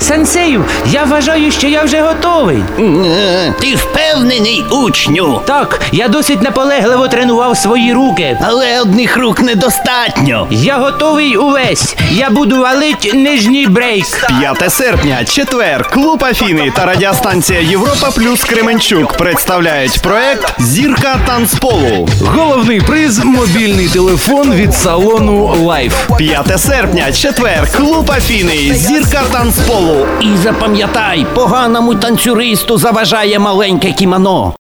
Сенсею, я вважаю, що я вже готовий. Ти впевнений, учню? Так, я досить наполегливо тренував свої руки. Але одних рук недостатньо. Я готовий увесь. Я буду валить нижній брейк. 5 серпня, четвер, клуб Афіни та радіостанція Європа Плюс Кременчук представляють проект «Зірка танцполу». Головний приз – мобільний телефон від салону Life. 5 серпня, четвер, клуб Афіни, «Зірка танцполу». І запам'ятай, поганому танцюристу заважає маленьке кімоно.